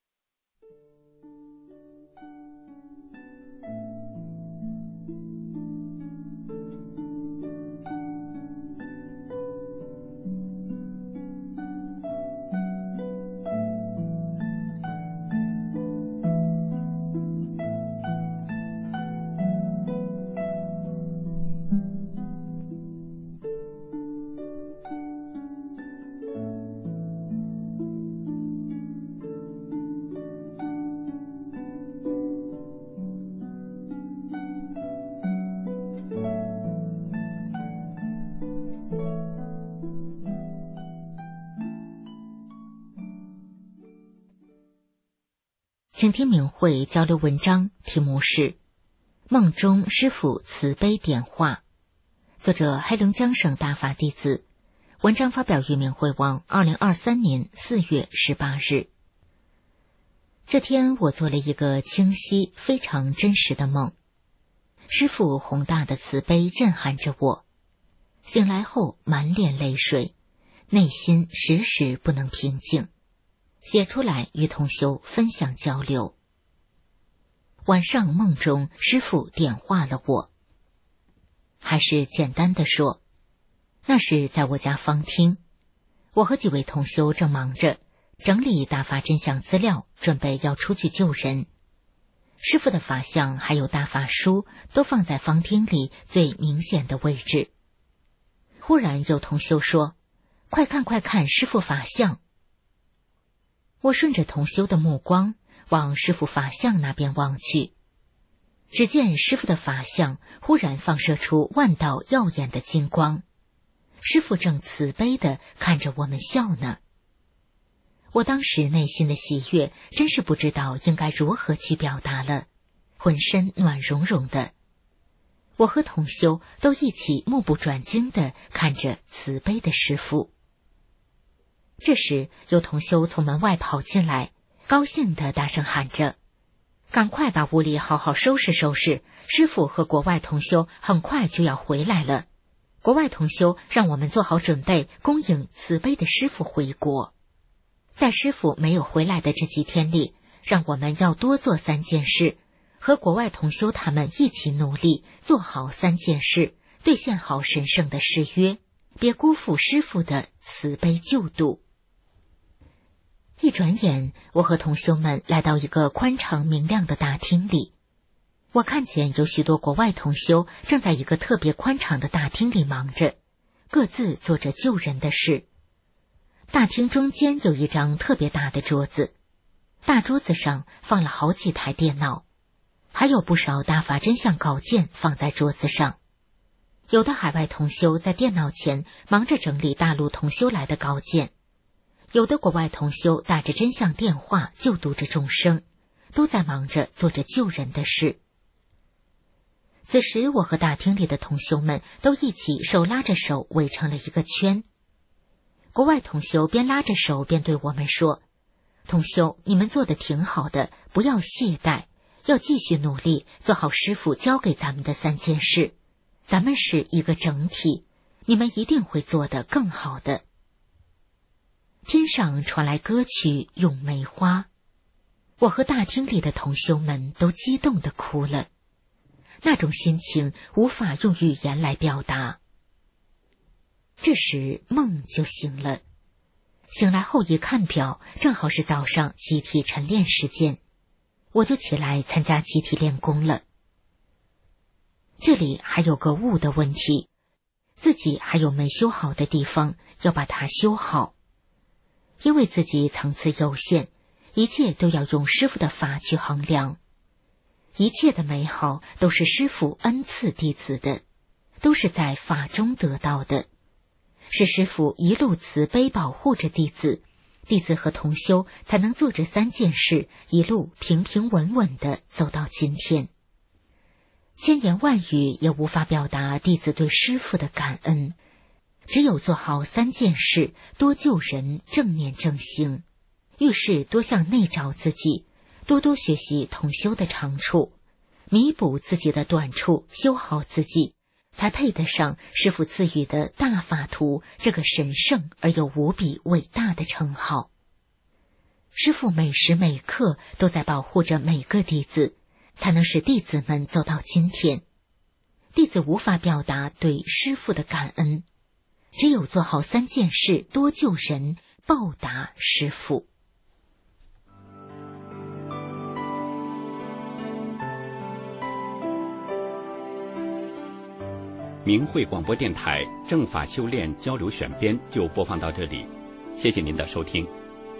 请听明慧交流文章，题目是《梦中师父慈悲点化》，作者黑龙江省大法弟子。文章发表于明慧网二零二三年四月十八日。这天我做了一个清晰、非常真实的梦，师父宏大的慈悲震撼着我。醒来后满脸泪水，内心时时不能平静。写出来与同修分享交流。晚上梦中师父点化了我，还是简单的说，那是在我家方厅，我和几位同修正忙着整理大法真相资料，准备要出去救人。师父的法像还有大法书都放在方厅里最明显的位置。忽然有同修说，快看快看师父法像。我顺着同修的目光往师父法像那边望去，只见师父的法像忽然放射出万道耀眼的金光，师父正慈悲地看着我们笑呢。我当时内心的喜悦真是不知道应该如何去表达了，浑身暖融融的。我和同修都一起目不转睛地看着慈悲的师父。这时有同修从门外跑进来，高兴地大声喊着，赶快把屋里好好收拾收拾，师父和国外同修很快就要回来了。国外同修让我们做好准备，恭迎慈悲的师父回国。在师父没有回来的这几天里，让我们要多做三件事，和国外同修他们一起努力，做好三件事，兑现好神圣的誓约，别辜负师父的慈悲救度。一转眼，我和同修们来到一个宽敞明亮的大厅里。我看见有许多国外同修正在一个特别宽敞的大厅里忙着，各自做着救人的事。大厅中间有一张特别大的桌子，大桌子上放了好几台电脑，还有不少大法真相稿件放在桌子上。有的海外同修在电脑前忙着整理大陆同修来的稿件，有的国外同修打着真相电话救度着众生，都在忙着做着救人的事。此时我和大厅里的同修们都一起手拉着手围成了一个圈。 国外同修边拉着手边对我们说，同修，你们做的挺好的，不要懈怠，要继续努力，做好师父教给咱们的三件事。咱们是一个整体，你们一定会做得更好的。天上传来歌曲《咏梅花》，我和大厅里的同修们都激动地哭了，那种心情无法用语言来表达。这时梦就醒了，醒来后一看表，正好是早上集体晨练时间，我就起来参加集体练功了。这里还有个悟的问题，自己还有没修好的地方，要把它修好。因为自己层次有限，一切都要用师父的法去衡量。一切的美好都是师父恩赐弟子的，都是在法中得到的，是师父一路慈悲保护着弟子，弟子和同修才能做这三件事，一路平平稳稳地走到今天。千言万语也无法表达弟子对师父的感恩，只有做好三件事，多救人，正念正行，遇事多向内找自己，多多学习同修的长处，弥补自己的短处，修好自己，才配得上师父赐予的大法图这个神圣而又无比伟大的称号。师父每时每刻都在保护着每个弟子，才能使弟子们走到今天。弟子无法表达对师父的感恩，只有做好三件事，多救人，报答师父。 明慧广播电台正法修炼交流选编就播放到这里，谢谢您的收听。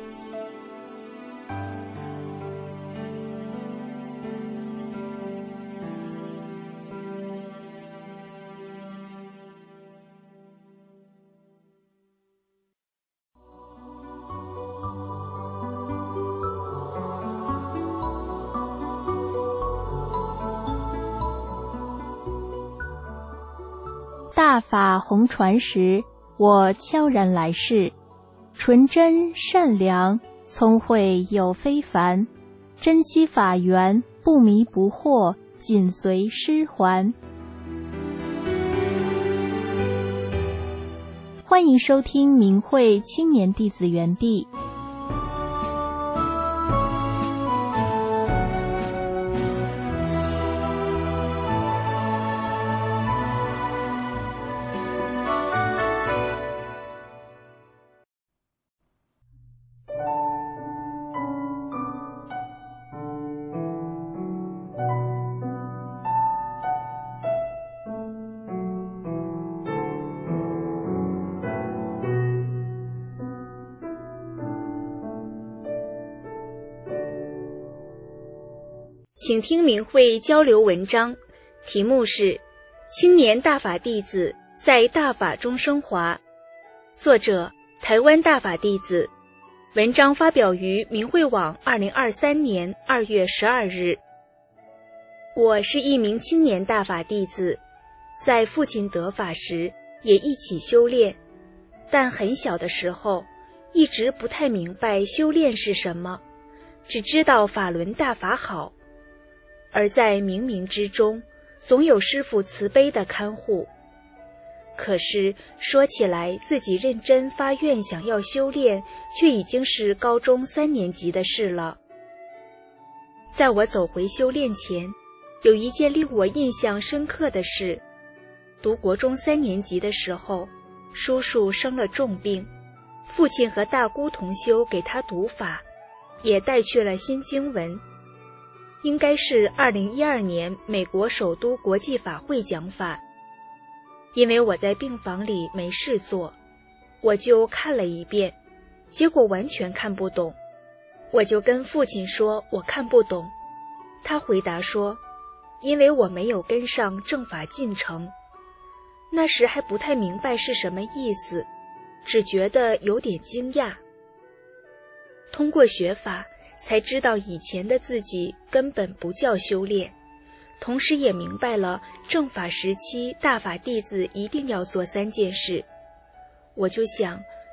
大法红传时，我悄然来世，纯真善良，聪慧又非凡，珍惜法缘，不迷不惑，紧随师还。欢迎收听明慧青年弟子园地。 请听明慧交流文章，题目是青年大法弟子在大法中升华，作者台湾大法弟子，文章发表于明慧网二零二三年二月十二日。我是一名青年大法弟子，在父亲得法时也一起修炼，但很小的时候一直不太明白修炼是什么，只知道法轮大法好，而在冥冥之中总有师父慈悲的看护。可是说起来，自己认真发愿想要修炼，却已经是高中三年级的事了。在我走回修炼前，有一件令我印象深刻的事。读国中三年级的时候，叔叔生了重病，父亲和大姑同修给他读法，也带去了新经文。应该是二零一二年美国首都国际法会讲法。因为我在病房里没事做，我就看了一遍，结果完全看不懂。我就跟父亲说我看不懂，他回答说，因为我没有跟上正法进程。那时还不太明白是什么意思，只觉得有点惊讶。通过学法才知道以前的自己根本不叫修炼，同时也明白了正法时期大法弟子一定要做三件事。我就想，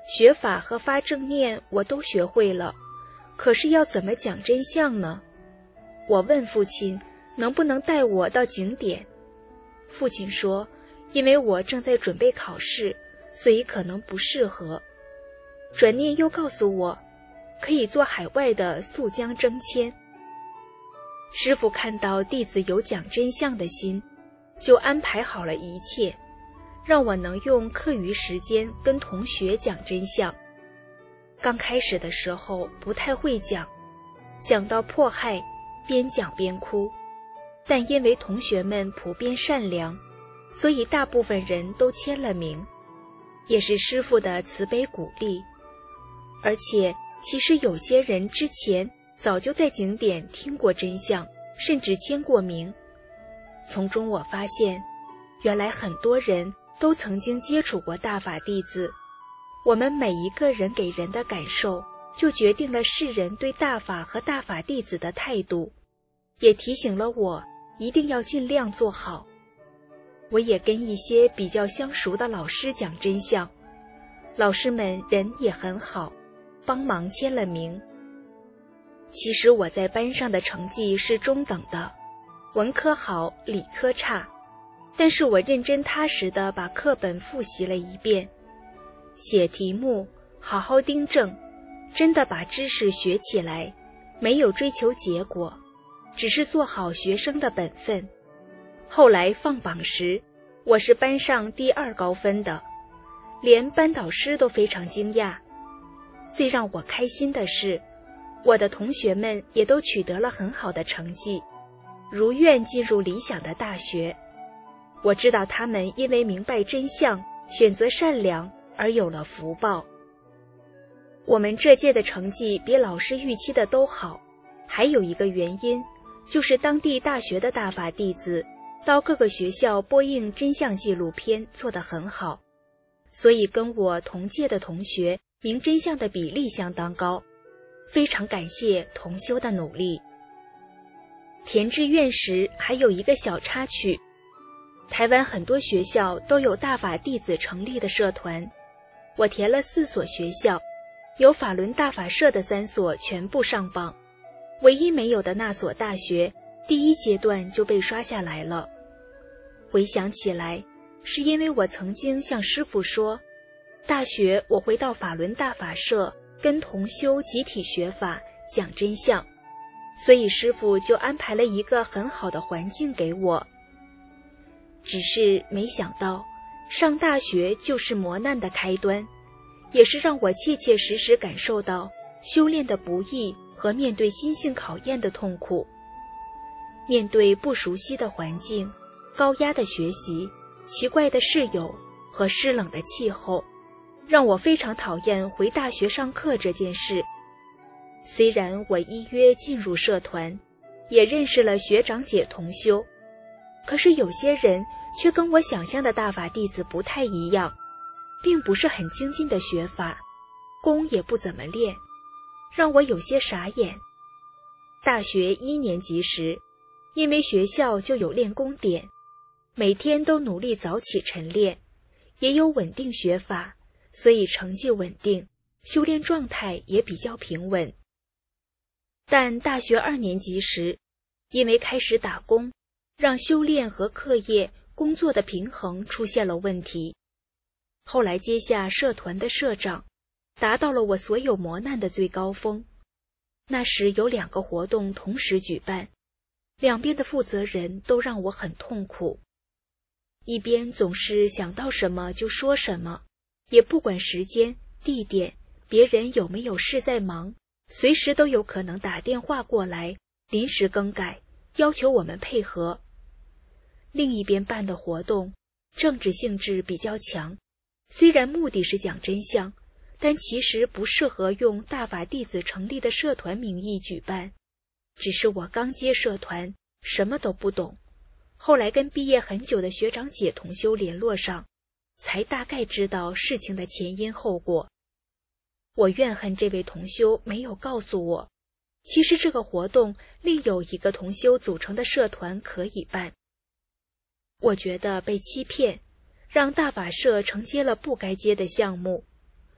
学法和发正念我都学会了，可是要怎么讲真相呢？我问父亲能不能带我到景点，父亲说因为我正在准备考试，所以可能不适合。转念又告诉我可以做海外的溯江征签。师父看到弟子有讲真相的心，就安排好了一切，让我能用课余时间跟同学讲真相。刚开始的时候不太会讲，讲到迫害，边讲边哭，但因为同学们普遍善良，所以大部分人都签了名，也是师父的慈悲鼓励。而且其实有些人之前早就在景点听过真相，甚至签过名。从中我发现，原来很多人都曾经接触过大法弟子，我们每一个人给人的感受，就决定了世人对大法和大法弟子的态度，也提醒了我一定要尽量做好。我也跟一些比较相熟的老师讲真相，老师们人也很好，帮忙签了名。其实我在班上的成绩是中等的，文科好，理科差，但是我认真踏实地把课本复习了一遍，写题目，好好订正，真的把知识学起来，没有追求结果，只是做好学生的本分。后来放榜时，我是班上第二高分的，连班导师都非常惊讶。最让我开心的是，我的同学们也都取得了很好的成绩，如愿进入理想的大学。我知道他们因为明白真相，选择善良而有了福报。我们这届的成绩比老师预期的都好，还有一个原因，就是当地大学的大法弟子到各个学校播映真相纪录片做得很好，所以跟我同届的同学明真相的比例相当高，非常感谢同修的努力。填志愿时还有一个小插曲，台湾很多学校都有大法弟子成立的社团，我填了四所学校，有法轮大法社的三所全部上榜，唯一没有的那所大学第一阶段就被刷下来了。回想起来，是因为我曾经向师父说，大学我会到法轮大法社跟同修集体学法讲真相，所以师父就安排了一个很好的环境给我。只是没想到，上大学就是磨难的开端，也是让我切切实实感受到修炼的不易和面对心性考验的痛苦。面对不熟悉的环境、高压的学习、奇怪的室友和湿冷的气候，让我非常讨厌回大学上课这件事。虽然我依约进入社团，也认识了学长姐同修，可是有些人却跟我想象的大法弟子不太一样，并不是很精进的学法，功也不怎么练，让我有些傻眼。大学一年级时，因为学校就有练功点，每天都努力早起晨练，也有稳定学法，所以成绩稳定，修炼状态也比较平稳。但大学二年级时，因为开始打工，让修炼和课业、工作的平衡出现了问题。后来接下社团的社长，达到了我所有磨难的最高峰。那时有两个活动同时举办，两边的负责人都让我很痛苦。一边总是想到什么就说什么，也不管时间、地点，别人有没有事在忙，随时都有可能打电话过来，临时更改，要求我们配合。另一边办的活动，政治性质比较强，虽然目的是讲真相，但其实不适合用大法弟子成立的社团名义举办。只是我刚接社团，什么都不懂，后来跟毕业很久的学长姐同修联络上，才大概知道事情的前因后果。我怨恨这位同修没有告诉我，其实这个活动另有一个同修组成的社团可以办。我觉得被欺骗，让大法社承接了不该接的项目。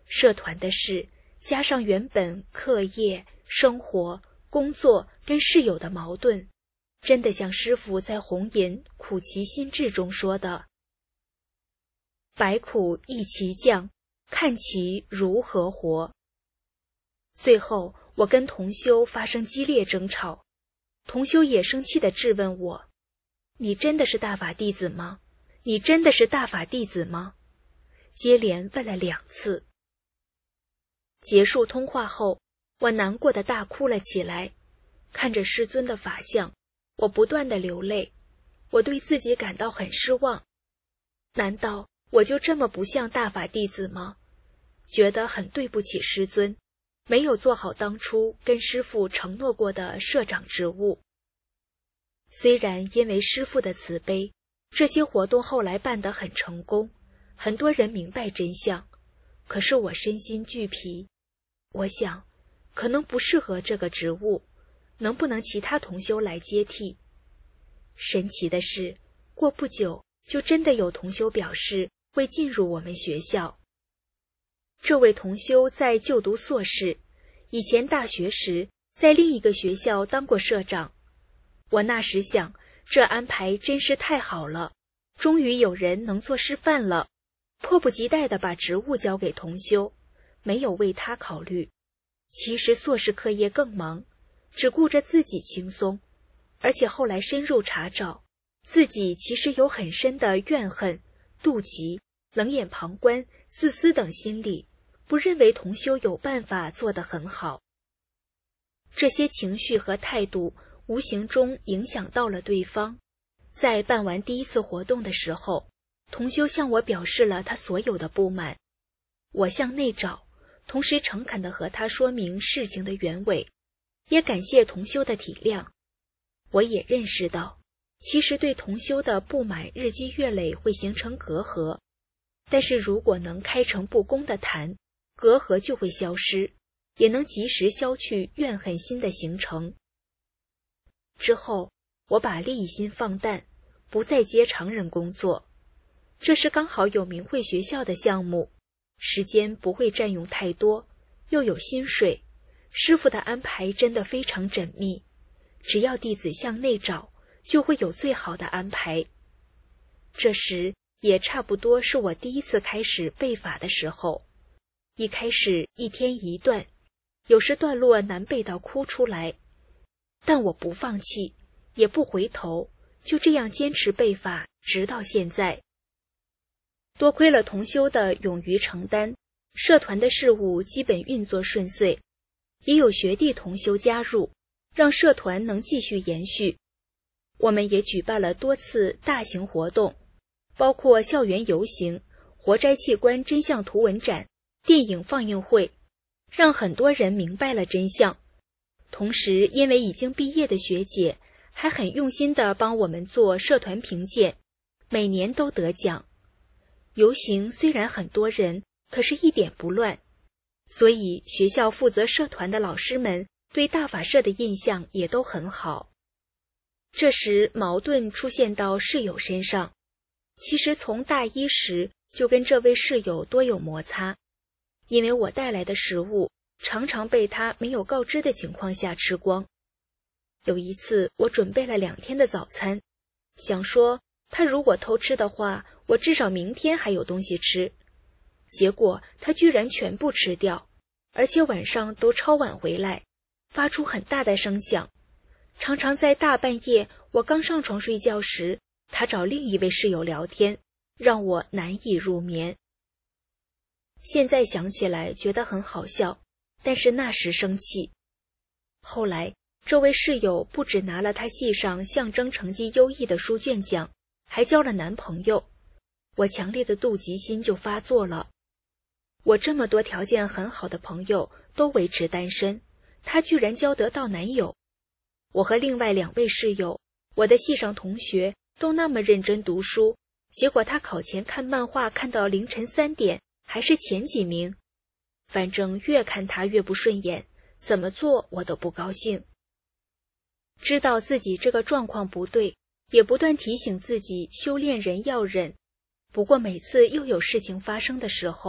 社团的事，加上原本课业、生活、工作跟室友的矛盾，真的像师父在《红岩苦其心志》中说的，百苦一齐降，看其如何活。最后我跟同修发生激烈争吵，同修也生气地质问我，你真的是大法弟子吗？你真的是大法弟子吗？接连问了两次。结束通话后，我难过的大哭了起来，看着师尊的法相，我不断的流泪，我对自己感到很失望。难道我就这么不像大法弟子吗？觉得很对不起师尊，没有做好当初跟师父承诺过的社长职务。虽然因为师父的慈悲，这些活动后来办得很成功，很多人明白真相，可是我身心俱疲。我想，可能不适合这个职务，能不能其他同修来接替？神奇的是，过不久就真的有同修表示会进入我们学校。这位同修在就读硕士，以前大学时在另一个学校当过社长。我那时想，这安排真是太好了，终于有人能做示范了，迫不及待地把职务交给同修，没有为他考虑。其实硕士课业更忙，只顾着自己轻松，而且后来深入查找，自己其实有很深的怨恨、妒忌、冷眼旁观、自私等心理，不认为同修有办法做得很好。这些情绪和态度无形中影响到了对方。在办完第一次活动的时候，同修向我表示了他所有的不满。我向内找，同时诚恳地和他说明事情的原委，也感谢同修的体谅。我也认识到，其实对同修的不满日积月累会形成隔阂，但是如果能开诚布公地谈，隔阂就会消失，也能及时消去怨恨心的形成。之后，我把利益心放淡，不再接常人工作。这是刚好有明慧学校的项目，时间不会占用太多，又有薪水。师父的安排真的非常缜密，只要弟子向内找，就会有最好的安排。这时也差不多是我第一次开始背法的时候。一开始一天一段，有时段落难背到哭出来，但我不放弃，也不回头，就这样坚持背法，直到现在。多亏了同修的勇于承担，社团的事务基本运作顺遂，也有学弟同修加入，让社团能继续延续。我们也举办了多次大型活动，包括校园游行、活摘器官真相图文展、电影放映会，让很多人明白了真相。同时，因为已经毕业的学姐还很用心地帮我们做社团评鉴，每年都得奖。游行虽然很多人，可是一点不乱，所以学校负责社团的老师们对大法社的印象也都很好。这时矛盾出现到室友身上，其实从大一时就跟这位室友多有摩擦，因为我带来的食物常常被他没有告知的情况下吃光。有一次我准备了两天的早餐，想说他如果偷吃的话，我至少明天还有东西吃。结果他居然全部吃掉，而且晚上都超晚回来，发出很大的声响。常常在大半夜我刚上床睡觉时，他找另一位室友聊天，让我难以入眠。现在想起来觉得很好笑，但是那时生气。后来这位室友不只拿了他系上象征成绩优异的书卷奖，还交了男朋友，我强烈的妒忌心就发作了。我这么多条件很好的朋友都维持单身，他居然交得到男友。我和另外两位室友，我的系上同学都那么认真读书，结果他考前看漫画看到凌晨三点，还是前几名。反正越看他越不顺眼，怎么做我都不高兴。知道自己这个状况不对，也不断提醒自己修炼人要忍。不过每次又有事情发生的时候，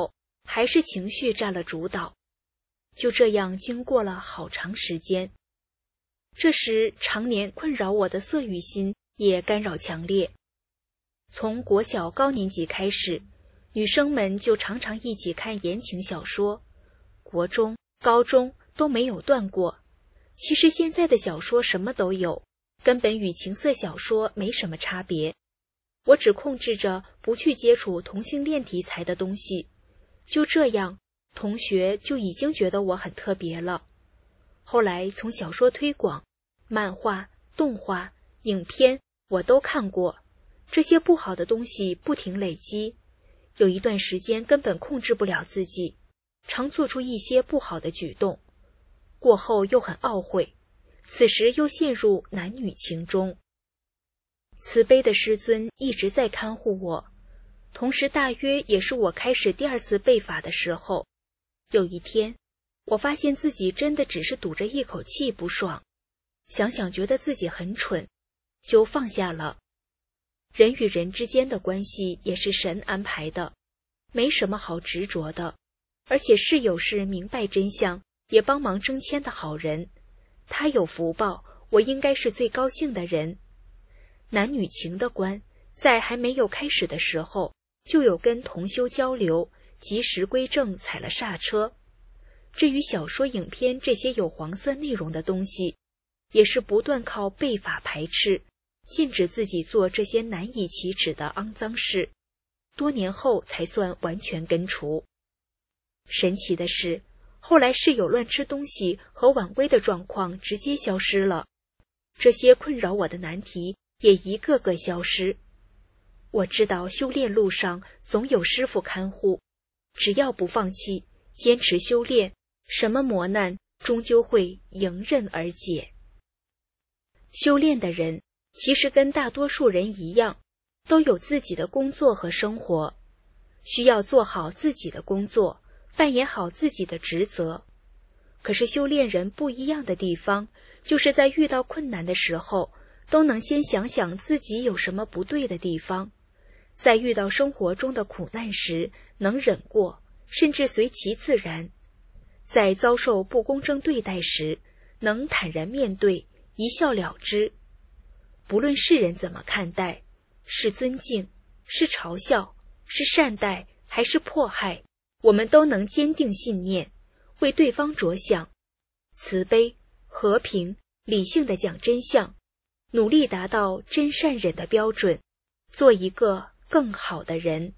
还是情绪占了主导。就这样经过了好长时间。这时常年困扰我的色欲心也干扰强烈。从国小高年级开始，女生们就常常一起看言情小说，国中、高中都没有断过。其实现在的小说什么都有，根本与情色小说没什么差别。我只控制着不去接触同性恋题材的东西，就这样，同学就已经觉得我很特别了。后来从小说推广、漫画、动画、影片我都看过，这些不好的东西不停累积，有一段时间根本控制不了自己，常做出一些不好的举动，过后又很懊悔，此时又陷入男女情中。慈悲的师尊一直在看护我，同时大约也是我开始第二次被法的时候。有一天，我发现自己真的只是堵着一口气不爽，想想觉得自己很蠢，就放下了。人与人之间的关系也是神安排的，没什么好执着的，而且是有是明白真相，也帮忙升迁的好人，他有福报，我应该是最高兴的人。男女情的关，在还没有开始的时候，就有跟同修交流，及时归正，踩了刹车。至于小说、影片这些有黄色内容的东西，也是不断靠背法排斥，禁止自己做这些难以启齿的肮脏事，多年后才算完全根除。神奇的是，后来室友乱吃东西和晚归的状况直接消失了，这些困扰我的难题也一个个消失。我知道修炼路上总有师父看护，只要不放弃，坚持修炼，什么磨难终究会迎刃而解。修炼的人其实跟大多数人一样，都有自己的工作和生活，需要做好自己的工作，扮演好自己的职责。可是修炼人不一样的地方，就是在遇到困难的时候，都能先想想自己有什么不对的地方，在遇到生活中的苦难时能忍过，甚至随其自然；在遭受不公正对待时能坦然面对，一笑了之。不论世人怎么看待，是尊敬，是嘲笑，是善待，还是迫害，我们都能坚定信念，为对方着想，慈悲、和平、理性地讲真相，努力达到真善忍的标准，做一个更好的人。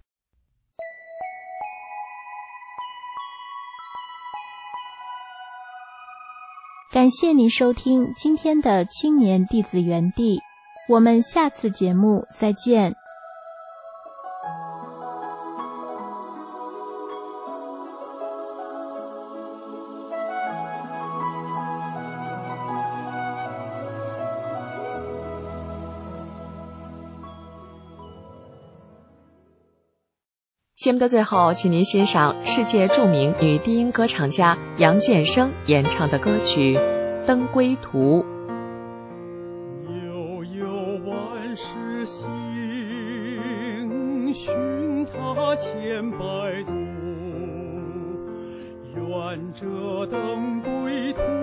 感谢您收听今天的青年弟子园地，我们下次节目再见。 节目的最后，请您欣赏世界著名女低音歌唱家杨建生演唱的歌曲《登归途》。 悠悠万世行，寻他千百度，愿这登归途，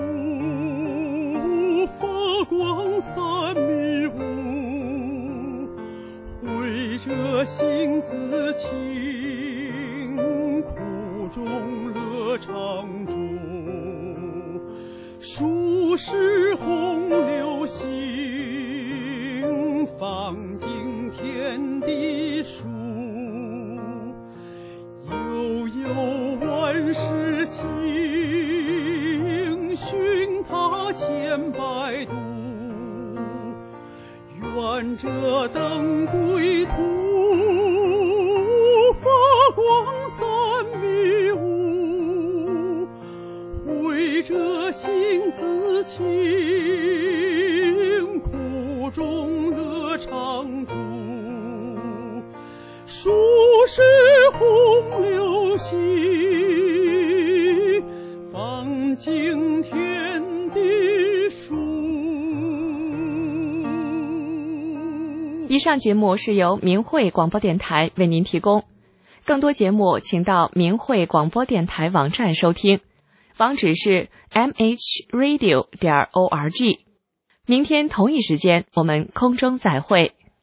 发光散迷雾，慧者性自清，中乐常驻，数世洪流行，放尽天地数，悠悠万世行，寻他千百度，愿这登归途，发光散迷雾，慧者性自清，苦中乐常驻，数世洪流行，放尽天地数。 以上节目是由明慧广播电台为您提供。 更多节目请到明慧广播电台网站收听，网址是 m h radio 点 org。明天同一时间我们空中再会。